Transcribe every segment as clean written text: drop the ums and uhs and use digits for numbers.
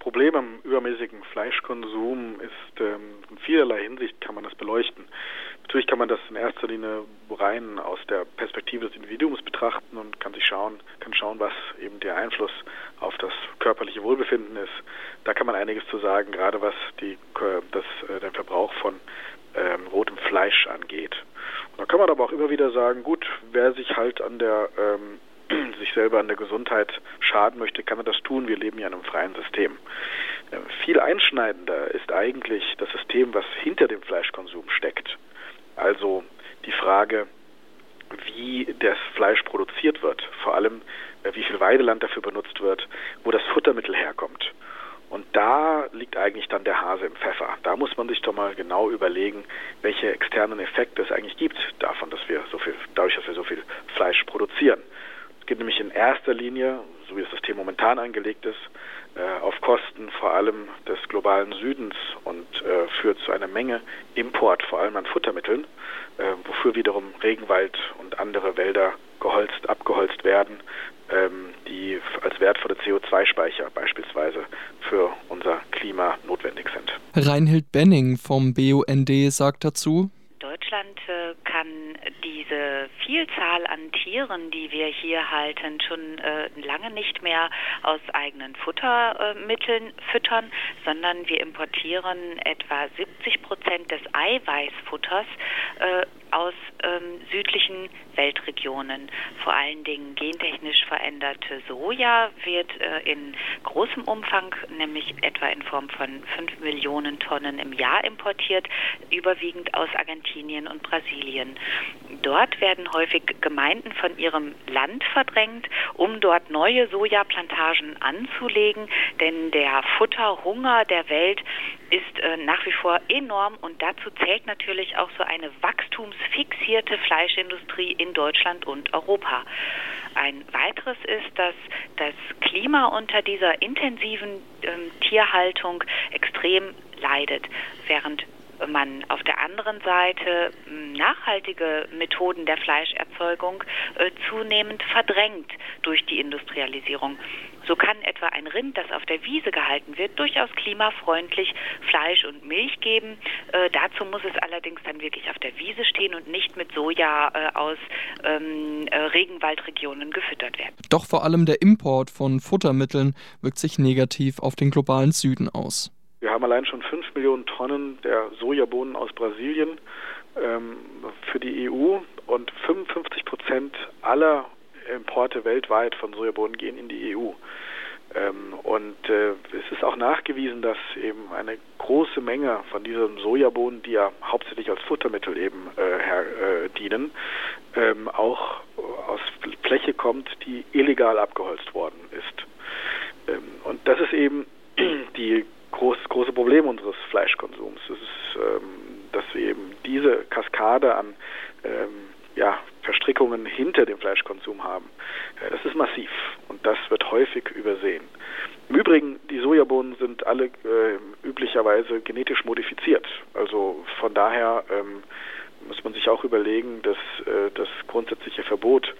Problem am übermäßigen Fleischkonsum ist, in vielerlei Hinsicht kann man das beleuchten. Natürlich kann man das in erster Linie rein aus der Perspektive des Individuums betrachten und kann schauen, was eben der Einfluss auf das körperliche Wohlbefinden ist. Da kann man einiges zu sagen, gerade was den Verbrauch von rotem Fleisch angeht. Und da kann man aber auch immer wieder sagen, gut, wer sich halt sich selber an der Gesundheit schaden möchte, kann er das tun. Wir leben ja in einem freien System. Viel einschneidender ist eigentlich das System, was hinter dem Fleischkonsum steckt. Also die Frage, wie das Fleisch produziert wird, vor allem wie viel Weideland dafür benutzt wird, wo das Futtermittel herkommt. Und da liegt eigentlich dann der Hase im Pfeffer. Da muss man sich doch mal genau überlegen, welche externen Effekte es eigentlich gibt, dadurch, dass wir so viel Fleisch produzieren. Es geht nämlich in erster Linie, so wie das System momentan angelegt ist, auf Kosten vor allem des globalen Südens und führt zu einer Menge Import, vor allem an Futtermitteln, wofür wiederum Regenwald und andere Wälder abgeholzt werden, die als wertvolle CO2-Speicher beispielsweise für unser Klima notwendig sind. Reinhild Benning vom BUND sagt dazu: Deutschland kann diese Vielzahl an Tieren, die wir hier halten, schon lange nicht mehr aus eigenen Futtermitteln füttern, sondern wir importieren etwa 70% des Eiweißfutters aus südlichen Weltregionen. Vor allen Dingen gentechnisch veränderte Soja wird in großem Umfang, nämlich etwa in Form von 5 Millionen Tonnen im Jahr importiert, überwiegend aus Argentinien und Brasilien. Dort werden häufig Gemeinden von ihrem Land verdrängt, um dort neue Sojaplantagen anzulegen, denn der Futterhunger der Welt ist nach wie vor enorm und dazu zählt natürlich auch so eine wachstumsfixierte Fleischindustrie in Deutschland und Europa. Ein weiteres ist, dass das Klima unter dieser intensiven Tierhaltung extrem leidet, während man auf der anderen Seite nachhaltige Methoden der Fleischerzeugung zunehmend verdrängt durch die Industrialisierung. So kann etwa ein Rind, das auf der Wiese gehalten wird, durchaus klimafreundlich Fleisch und Milch geben. Dazu muss es allerdings dann wirklich auf der Wiese stehen und nicht mit Soja aus Regenwaldregionen gefüttert werden. Doch vor allem der Import von Futtermitteln wirkt sich negativ auf den globalen Süden aus. Wir haben allein schon 5 Millionen Tonnen der Sojabohnen aus Brasilien für die EU und 55% aller Importe weltweit von Sojabohnen gehen in die EU. Es ist auch nachgewiesen, dass eben eine große Menge von diesen Sojabohnen, die ja hauptsächlich als Futtermittel eben dienen, auch aus Fläche kommt, die illegal abgeholzt worden ist. Und das ist eben die große Problem unseres Fleischkonsums. Es ist, dass wir eben diese Kaskade an Verstrickungen hinter dem Fleischkonsum haben. Das ist massiv und das wird häufig übersehen. Im Übrigen, die Sojabohnen sind alle üblicherweise genetisch modifiziert. Also von daher muss man sich auch überlegen, dass das grundsätzliche Verbot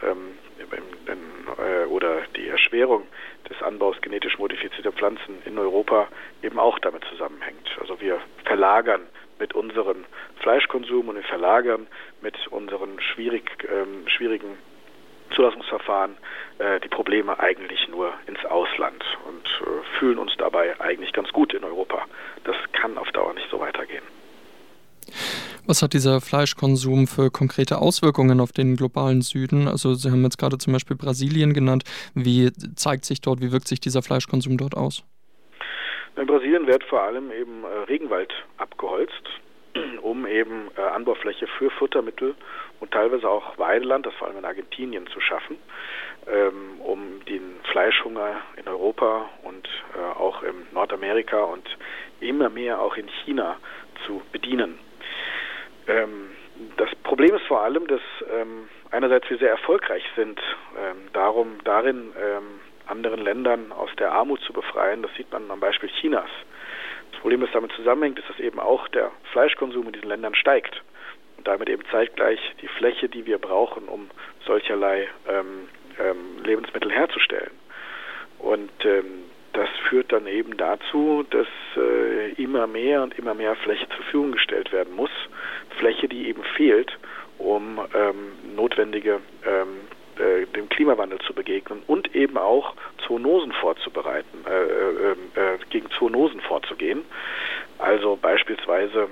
oder die Erschwerung des Anbaus genetisch modifizierter Pflanzen in Europa eben auch damit zusammenhängt. Also wir verlagern mit unserem Fleischkonsum und wir verlagern mit unseren schwierigen Zulassungsverfahren die Probleme eigentlich nur ins Ausland und fühlen uns dabei eigentlich ganz gut in Europa. Das kann auf Dauer nicht so weitergehen. Was hat dieser Fleischkonsum für konkrete Auswirkungen auf den globalen Süden? Also Sie haben jetzt gerade zum Beispiel Brasilien genannt. Wie wirkt sich dieser Fleischkonsum dort aus? In Brasilien wird vor allem eben Regenwald abgeholzt, um eben Anbaufläche für Futtermittel und teilweise auch Weideland, das vor allem in Argentinien, zu schaffen, um den Fleischhunger in Europa und auch in Nordamerika und immer mehr auch in China zu bedienen. Das Problem ist vor allem, dass einerseits wir sehr erfolgreich sind, darin anderen Ländern aus der Armut zu befreien. Das sieht man am Beispiel Chinas. Das Problem, das damit zusammenhängt, ist, dass eben auch der Fleischkonsum in diesen Ländern steigt und damit eben zeitgleich die Fläche, die wir brauchen, um solcherlei Lebensmittel herzustellen. Und das führt dann eben dazu, dass immer mehr und immer mehr Fläche zur Verfügung gestellt werden muss. Fläche, die eben fehlt, um notwendige dem Klimawandel zu begegnen und eben auch Zoonosen vorzubereiten, gegen Zoonosen vorzugehen. Also beispielsweise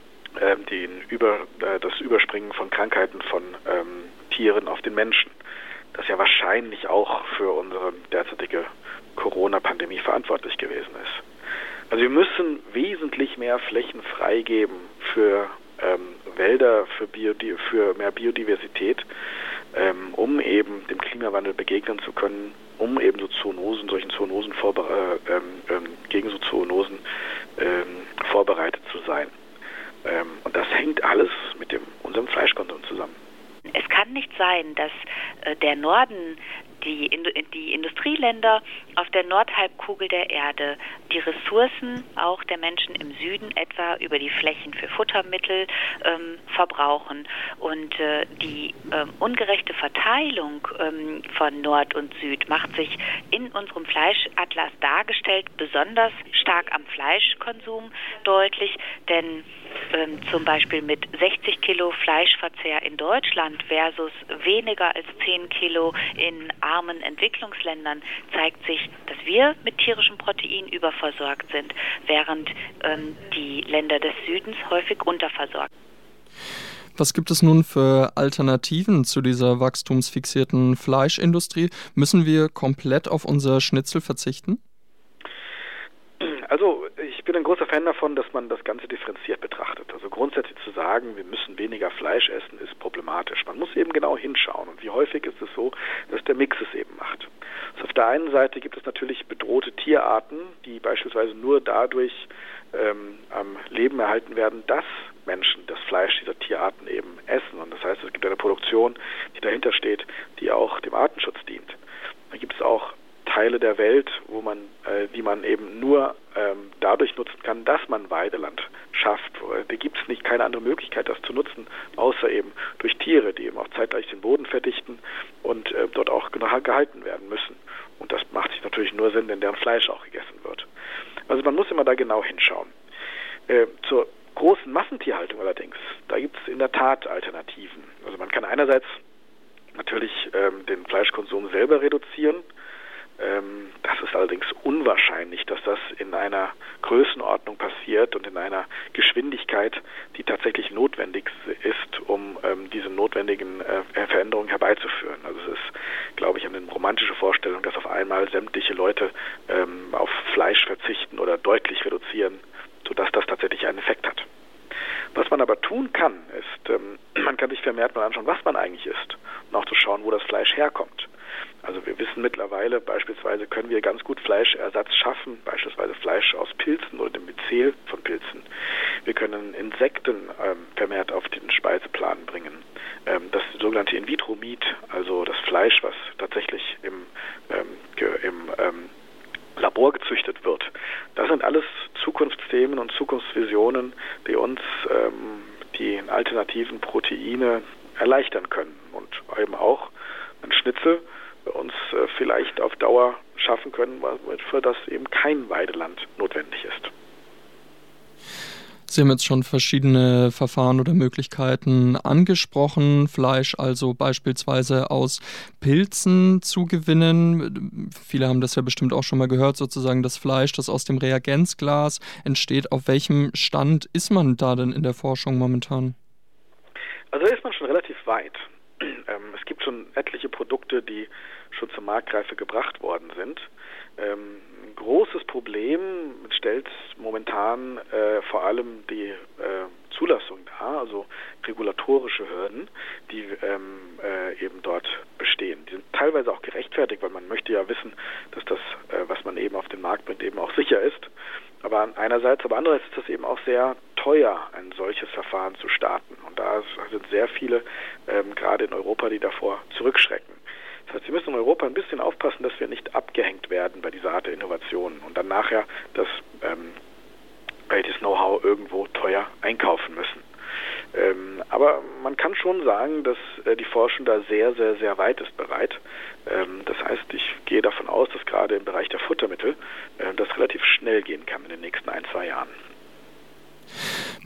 das Überspringen von Krankheiten von Tieren auf den Menschen, das ja wahrscheinlich auch für unsere derzeitige Corona-Pandemie verantwortlich gewesen ist. Also wir müssen wesentlich mehr Flächen freigeben für Wälder, für mehr Biodiversität, um eben dem Klimawandel begegnen zu können, um eben gegen so Zoonosen vorbereitet zu sein. Und das hängt alles mit unserem Fleischkonsum zusammen. Es kann nicht sein, dass der Norden, die Industrieländer auf der Nordhalbkugel der Erde die Ressourcen auch der Menschen im Süden etwa über die Flächen für Futtermittel verbrauchen. Und die ungerechte Verteilung von Nord und Süd macht sich in unserem Fleischatlas dargestellt, besonders stark am Fleischkonsum deutlich, denn zum Beispiel mit 60 Kilo Fleischverzehr in Deutschland versus weniger als 10 Kilo in armen Entwicklungsländern zeigt sich, dass wir mit tierischem Protein überversorgt sind, während die Länder des Südens häufig unterversorgt. Was gibt es nun für Alternativen zu dieser wachstumsfixierten Fleischindustrie? Müssen wir komplett auf unser Schnitzel verzichten? Also ich bin ein großer Fan davon, dass man das Ganze differenziert betrachtet. Also grundsätzlich zu sagen, wir müssen weniger Fleisch essen, ist problematisch. Man muss eben genau hinschauen. Und wie häufig ist es so, dass der Mix es eben macht. Also auf der einen Seite gibt es natürlich bedrohte Tierarten, die beispielsweise nur dadurch am Leben erhalten werden, dass Menschen das Fleisch dieser Tierarten eben essen. Und das heißt, es gibt eine Produktion, die dahinter steht, die auch dem Artenschutz dient. Da gibt es auch Teile der Welt, die man eben nur dadurch nutzen kann, dass man Weideland schafft. Da gibt es keine andere Möglichkeit, das zu nutzen, außer eben durch Tiere, die eben auch zeitgleich den Boden verdichten und dort auch gehalten werden müssen. Und das macht sich natürlich nur Sinn, wenn deren Fleisch auch gegessen wird. Also man muss immer da genau hinschauen. Zur großen Massentierhaltung allerdings, da gibt es in der Tat Alternativen. Also man kann einerseits natürlich den Fleischkonsum selber reduzieren. Das ist allerdings unwahrscheinlich, dass das in einer Größenordnung passiert und in einer Geschwindigkeit, die tatsächlich notwendig ist, um diese notwendigen Veränderungen herbeizuführen. Also es ist, glaube ich, eine romantische Vorstellung, dass auf einmal sämtliche Leute auf Fleisch verzichten oder deutlich reduzieren, sodass das tatsächlich einen Effekt hat. Was man aber tun kann, ist, man kann sich vermehrt mal anschauen, was man eigentlich isst und auch zu schauen, wo das Fleisch herkommt. Also wir wissen mittlerweile, beispielsweise können wir ganz gut Fleischersatz schaffen, beispielsweise Fleisch aus Pilzen oder dem Myzel von Pilzen. Wir können Insekten vermehrt auf den Speiseplan bringen. Das sogenannte In-vitro-Meat, also das Fleisch, was tatsächlich im Labor gezüchtet wird. Das sind alles Zukunftsthemen und Zukunftsvisionen, die uns die alternativen Proteine erleichtern können und eben auch ein Schnitzel uns vielleicht auf Dauer schaffen können, für das eben kein Weideland notwendig ist. Sie haben jetzt schon verschiedene Verfahren oder Möglichkeiten angesprochen, Fleisch also beispielsweise aus Pilzen zu gewinnen. Viele haben das ja bestimmt auch schon mal gehört, sozusagen das Fleisch, das aus dem Reagenzglas entsteht. Auf welchem Stand ist man da denn in der Forschung momentan? Also da ist man schon relativ weit. Es gibt schon etliche Produkte, die schon zur Marktreife gebracht worden sind. Ein großes Problem stellt momentan vor allem die Zulassung dar, also regulatorische Hürden, die eben dort bestehen. Die sind teilweise auch gerechtfertigt, weil man möchte ja wissen, dass das, was man eben auf den Markt bringt, eben auch sicher ist. Aber andererseits ist es eben auch sehr teuer, ein solches Verfahren zu starten. Und da sind sehr viele, gerade in Europa, die davor zurückschrecken. Das heißt, wir müssen in Europa ein bisschen aufpassen, dass wir nicht abgehängt werden bei dieser Art der Innovationen und dann nachher das Know-how irgendwo teuer einkaufen müssen. Aber man kann schon sagen, dass die Forschung da sehr, sehr, sehr weit ist bereit. Das heißt, ich gehe davon aus, dass gerade im Bereich der Futtermittel das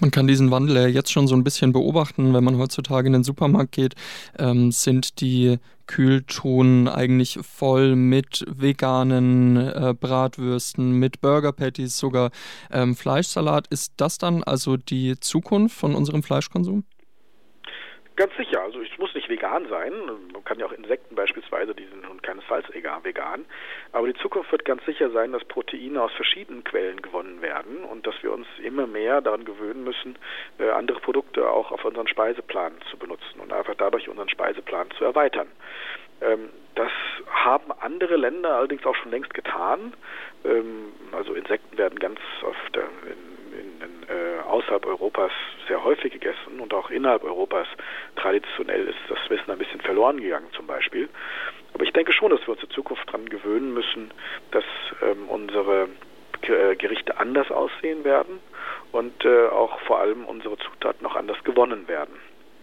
Man kann diesen Wandel ja jetzt schon so ein bisschen beobachten, wenn man heutzutage in den Supermarkt geht, sind die Kühltruhen eigentlich voll mit veganen Bratwürsten, mit Burger Patties, sogar Fleischsalat. Ist das dann also die Zukunft von unserem Fleischkonsum? Ganz sicher, also es muss nicht vegan sein, man kann ja auch Insekten beispielsweise, die sind nun keinesfalls vegan, aber die Zukunft wird ganz sicher sein, dass Proteine aus verschiedenen Quellen gewonnen werden und dass wir uns immer mehr daran gewöhnen müssen, andere Produkte auch auf unseren Speiseplan zu benutzen und einfach dadurch unseren Speiseplan zu erweitern. Das haben andere Länder allerdings auch schon längst getan, also Insekten werden ganz oft außerhalb Europas sehr häufig gegessen und auch innerhalb Europas traditionell ist das Wissen ein bisschen verloren gegangen zum Beispiel. Aber ich denke schon, dass wir uns in Zukunft daran gewöhnen müssen, dass unsere Gerichte anders aussehen werden und auch vor allem unsere Zutaten auch anders gewonnen werden.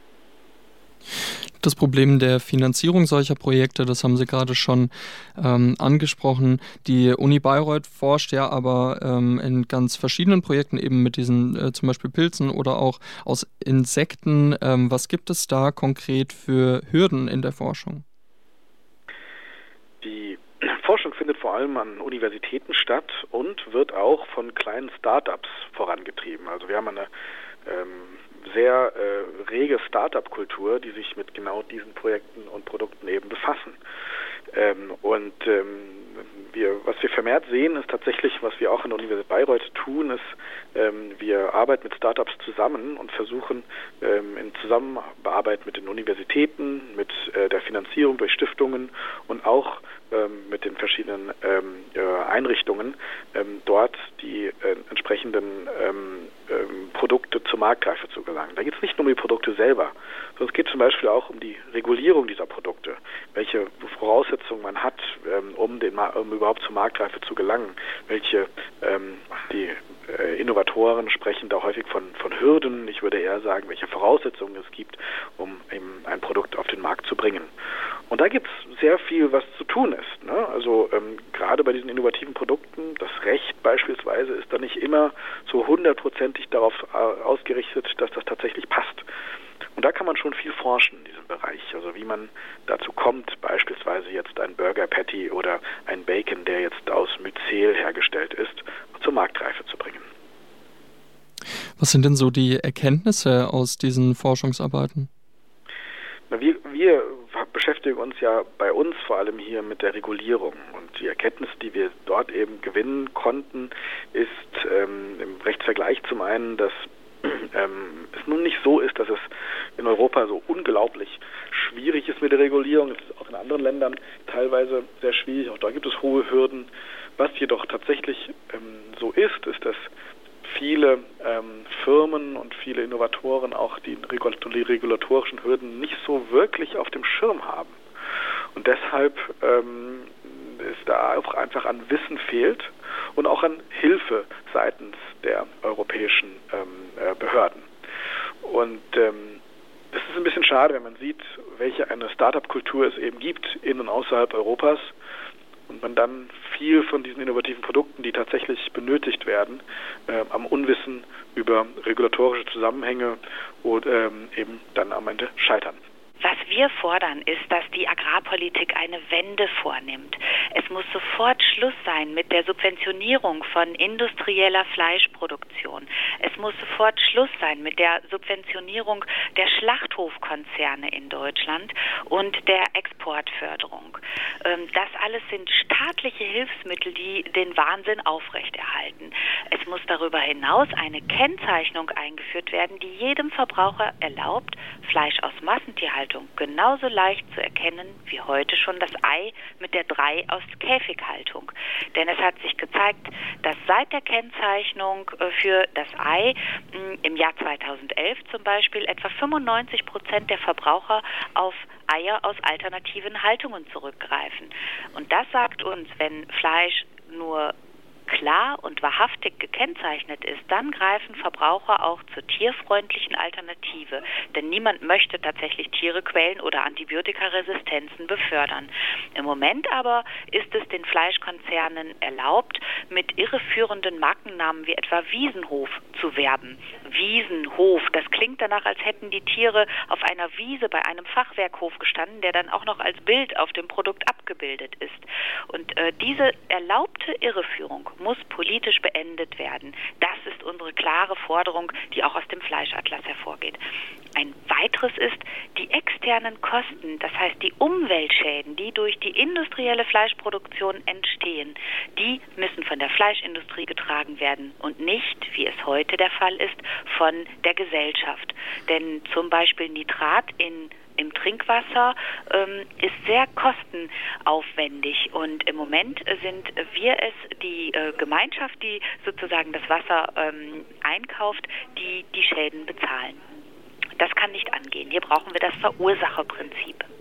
Das Problem der Finanzierung solcher Projekte, das haben Sie gerade schon angesprochen. Die Uni Bayreuth forscht ja aber in ganz verschiedenen Projekten eben mit diesen zum Beispiel Pilzen oder auch aus Insekten. Was gibt es da konkret für Hürden in der Forschung? Die Forschung findet vor allem an Universitäten statt und wird auch von kleinen Start-ups vorangetrieben. Also wir haben eine sehr rege Start-up-Kultur, die sich mit genau diesen Projekten und Produkten eben befassen. Was wir vermehrt sehen, ist tatsächlich, was wir auch an der Universität Bayreuth tun, ist, wir arbeiten mit Startups zusammen und versuchen in Zusammenarbeit mit den Universitäten, mit der Finanzierung durch Stiftungen und auch mit den verschiedenen Einrichtungen dort die entsprechenden Produkte zur Marktreife zu gelangen. Da geht es nicht nur um die Produkte selber, sondern es geht zum Beispiel auch um die Regulierung dieser Produkte, welche Voraussetzungen man hat, um überhaupt zur Marktreife zu gelangen, die Innovatoren sprechen da häufig von Hürden. Ich würde eher sagen, welche Voraussetzungen es gibt, um eben ein Produkt auf den Markt zu bringen. Und da gibt es sehr viel, was zu tun ist. Ne? Also gerade bei diesen innovativen Produkten, das Recht beispielsweise ist da nicht immer so 100%ig darauf ausgerichtet, dass das tatsächlich passt. Und da kann man schon viel forschen in diesem Bereich. Also wie man dazu kommt, beispielsweise jetzt ein Burger Patty oder ein Bacon, der jetzt aus Myzel hergestellt ist, zur Marktreife zu bringen. Was sind denn so die Erkenntnisse aus diesen Forschungsarbeiten? Wir beschäftigen uns ja bei uns vor allem hier mit der Regulierung. Und die Erkenntnis, die wir dort eben gewinnen konnten, ist im Rechtsvergleich zum einen, dass es nun nicht so ist, dass es in Europa so unglaublich schwierig ist mit der Regulierung. Es ist auch in anderen Ländern teilweise sehr schwierig. Auch da gibt es hohe Hürden. Was jedoch tatsächlich so ist, dass viele Firmen und viele Innovatoren auch die regulatorischen Hürden nicht so wirklich auf dem Schirm haben. Und deshalb es da auch einfach an Wissen fehlt und auch an Hilfe seitens der europäischen Behörden. Und das ist ein bisschen schade, wenn man sieht, welche eine Start-up-Kultur es eben gibt in und außerhalb Europas und man dann viel von diesen innovativen Produkten, die tatsächlich benötigt werden, am Unwissen über regulatorische Zusammenhänge und eben dann am Ende scheitern. Was wir fordern, ist, dass die Agrarpolitik eine Wende vornimmt. Es muss sofort Schluss sein mit der Subventionierung von industrieller Fleischproduktion. Es muss sofort Schluss sein mit der Subventionierung der Schlachthofkonzerne in Deutschland und der Exportförderung. Das alles sind staatliche Hilfsmittel, die den Wahnsinn aufrechterhalten. Es muss darüber hinaus eine Kennzeichnung eingeführt werden, die jedem Verbraucher erlaubt, Fleisch aus Massentierhaltung genauso leicht zu erkennen wie heute schon das Ei mit der 3 aus Käfighaltung. Denn es hat sich gezeigt, dass seit der Kennzeichnung für das Ei im Jahr 2011 zum Beispiel etwa 95% der Verbraucher auf Eier aus alternativen Haltungen zurückgreifen. Und das sagt uns, wenn Fleisch nur klar wahr und wahrhaftig gekennzeichnet ist, dann greifen Verbraucher auch zur tierfreundlichen Alternative. Denn niemand möchte tatsächlich Tiere quälen oder Antibiotikaresistenzen befördern. Im Moment aber ist es den Fleischkonzernen erlaubt, mit irreführenden Markennamen wie etwa Wiesenhof zu werben. Wiesenhof, das klingt danach, als hätten die Tiere auf einer Wiese bei einem Fachwerkhof gestanden, der dann auch noch als Bild auf dem Produkt abgebildet ist. Und diese erlaubte Irreführung muss politisch beendet werden. Das ist unsere klare Forderung, die auch aus dem Fleischatlas hervorgeht. Ein weiteres ist die externen Kosten, das heißt die Umweltschäden, die durch die industrielle Fleischproduktion entstehen, die müssen von der Fleischindustrie getragen werden und nicht, wie es heute der Fall ist, von der Gesellschaft. Denn zum Beispiel Nitrat im Trinkwasser ist sehr kostenaufwendig und im Moment sind wir es, die Gemeinschaft, die sozusagen das Wasser einkauft, die die Schäden bezahlen. Das kann nicht angehen. Hier brauchen wir das Verursacherprinzip.